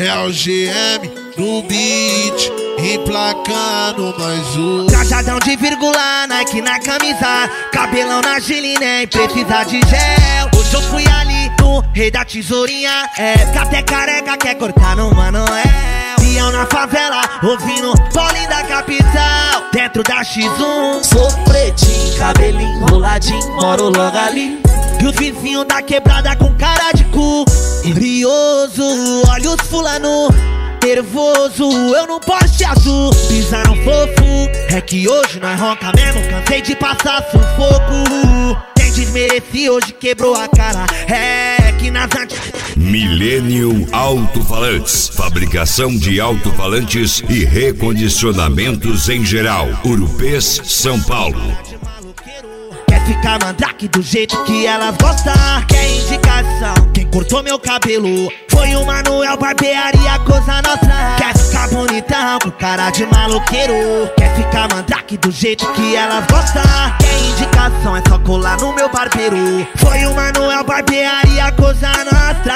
É o GM no beat, emplacando mais um. Trajadão de vírgula, Nike na camisa, cabelão na Gili, nem precisa de gel. Hoje eu fui ali no Rei da Tesourinha, até careca quer cortar no Manoel. Pião na favela, ouvindo Paulinho da capital, dentro da X1. Sou pretinho, cabelinho enroladinho, moro logo ali. E os vizinhos da quebrada com cara de cu brioso, olha os fulano nervoso, eu não Porsche azul. Pisaram fofo, é que hoje nós ronca mesmo, cansei de passar sufoco. Quem desmerece hoje quebrou a cara, é que nas antigas. Millennium Alto-Falantes, fabricação de alto-falantes e recondicionamentos em geral. Urupês, São Paulo. Quer ficar mandrake do jeito que elas gostam? Quer indicação? Quem cortou meu cabelo foi o Manuel Barbearia Cosa Nostra. Quer ficar bonitão com cara de maloqueiro? Quer ficar mandrake do jeito que elas gostam? Quer indicação? É só colar no meu barbeiro. Foi o Manuel Barbearia Cosa Nostra.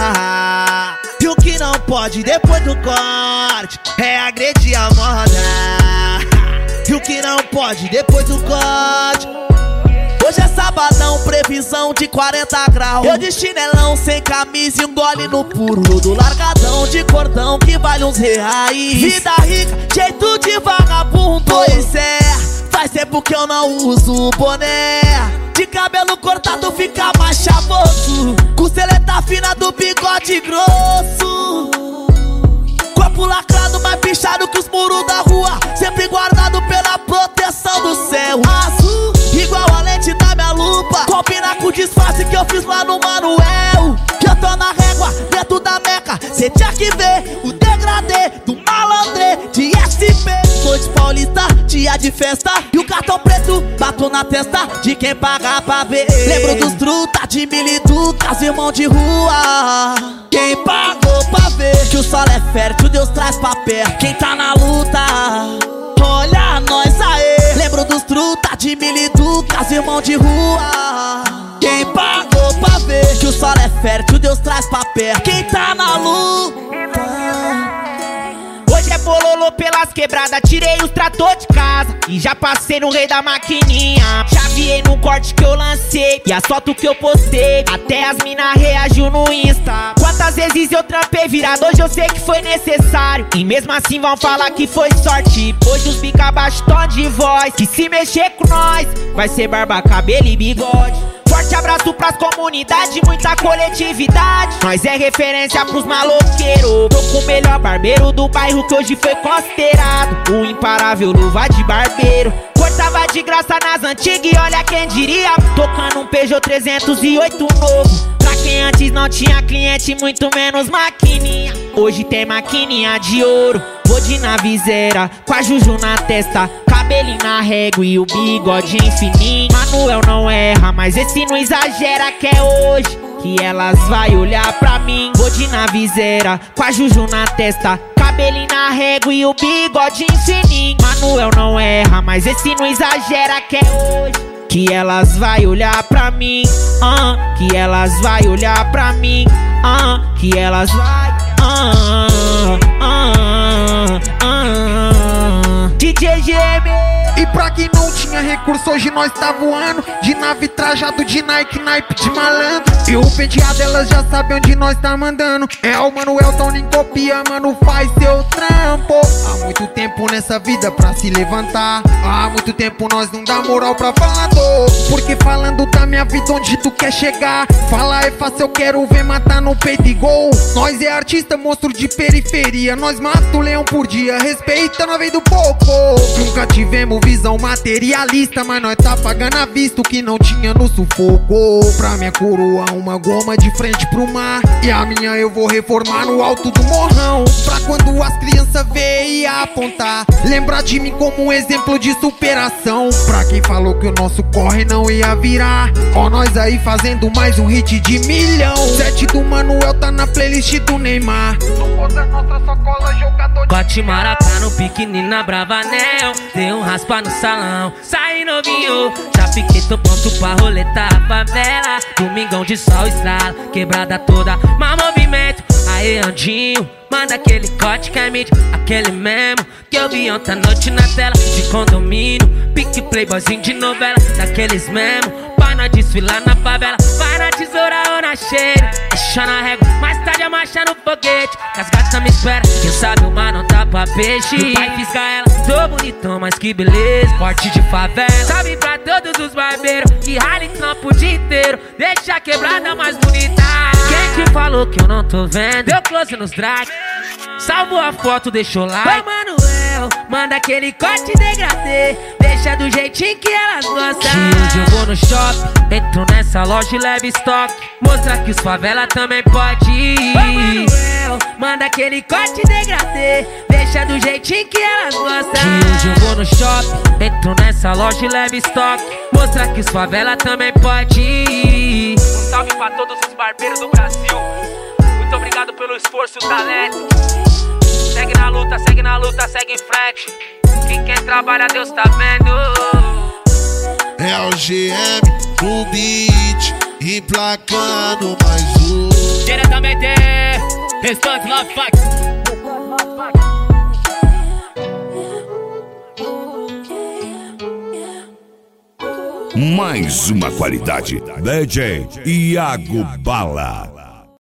E o que não pode depois do corte é agredir a moda. E o que não pode depois do corte. Hoje é sabadão, previsão de 40 graus. Eu de chinelão, sem camisa e um gole no puro. Tudo largadão de cordão que vale uns reais. Vida rica, jeito de vagabundo. Pois é, faz tempo que eu não uso boné. De cabelo cortado fica mais chavoso, com seleta fina do bigode grosso. Corpo lacrado, mais pichado que os muros da rua, sempre guardado pela proteção do céu azul, igual a lente da minha lupa. Combina com o disfarce que eu fiz lá no Manuel. Que eu tô na régua, dentro da meca. Cê tinha que ver o degradê do malandrê de SP. Noite paulista, dia de festa, e o cartão preto bato na testa de quem paga pra ver. Lembro dos truta de militucas, irmão de rua. Quem pagou pra ver que o solo é fértil, Deus traz pra perto quem tá na luta. Olha nós aê. Lembro dos truta de militucas, irmão de rua. Quem pagou pra ver que o solo é fértil, Deus traz pra perto quem tá na luta. Hoje é bololô pelas quebradas, tirei os trator de casa e já passei no Rei da Maquininha. Já viei no corte que eu lancei e as fotos que eu postei, até as mina reagiu no Insta. Quantas vezes eu trampei virado, hoje eu sei que foi necessário, e mesmo assim vão falar que foi sorte. Hoje os bica abaixo tom de voz, que se mexer com nós vai ser barba, cabelo e bigode. Forte abraço pras comunidades, muita coletividade. Nós é referência pros maloqueiros. Tô com o melhor barbeiro do bairro que hoje foi considerado o imparável luva de barbeiro. Cortava de graça nas antigas e olha quem diria, tocando um Peugeot 308 novo. Pra quem antes não tinha cliente, muito menos maquininha, hoje tem maquininha de ouro. Vou de navizeira, com a Juju na testa, cabelinho na régua e o bigode fininho. Manuel não erra, mas esse não exagera, que é hoje que elas vai olhar pra mim. Vou de navizeira, com a Juju na testa, cabelinho na régua e o bigode fininho. Manuel não erra, mas esse não exagera, que é hoje que elas vai olhar pra mim, que elas vai olhar pra mim, que elas vai, DJ GM. E pra quem não tinha recurso, hoje nós tá voando de nave trajado de Nike, naipe de malandro. E o penteado elas já sabem onde nós tá mandando. É o Manuel, então nem copia, mano, faz seu trampo. Há muito tempo nessa vida pra se levantar, há muito tempo nós não dá moral pra falador. Porque falando da minha vida onde tu quer chegar, falar é fácil, eu quero ver matar no peito e gol. Nós é artista, monstro de periferia, nós mata o leão por dia, respeita na vez do pouco. Nunca tivemos visão materialista, mas nós tá pagando à vista o que não tinha no sufoco. Pra minha coroa uma goma de frente pro mar, e a minha eu vou reformar no alto do morrão. Pra quando as crianças verem e apontar, lembrar de mim como um exemplo de superação. Pra quem falou que o nosso corre não ia virar, ó nós aí fazendo mais um hit de milhão. Sete do Manuel tá na playlist do Neymar. Não conta nossa só cola jogador de Cote Maracá no piquenininho na Bravanel, deu um raspa no salão, saí novinho. Já fiquei, tô pronto pra roletar a favela. Domingão de sol estrala, quebrada toda, mau movimento. Aê, Andinho, manda aquele corte que é mídia, aquele mesmo que eu vi ontem à noite na tela de condomínio. Pique playboyzinho de novela, daqueles mesmo pra nós desfilar na favela. Vai na tesoura ou na cheira, deixa na régua, mais tarde a marcha no foguete. Que as gatas me esperam, quem sabe o mar não tá pra peixe. Meu pai fisga ela, tô bonitão, mas que beleza, porte de favela. Salve pra todos os barbeiros que rala em campo o dia inteiro, deixa a quebrada mais bonita. Quem te falou que eu não tô vendo? Deu close nos drag, salvou a foto, deixou like. Ô Manuel, manda aquele corte degradê, deixa do jeitinho que elas gostam. Que hoje eu vou no shopping, entro nessa loja e levo estoque, mostrar que os favela também pode ir. Ô Manuel, manda aquele corte degradê, deixa do jeitinho que elas gostam. Que hoje eu vou no shopping, entro nessa loja e levo estoque, mostrar que os favela também pode ir. Um salve pra todos os barbeiros do Brasil, muito obrigado pelo esforço e o talento. Segue na luta, segue em frente. Quem trabalha, Deus tá vendo. É o GM no beat, emplacando mais um. Diretamente, Restante Love Fax. Mais uma qualidade. DJ Iago Bala.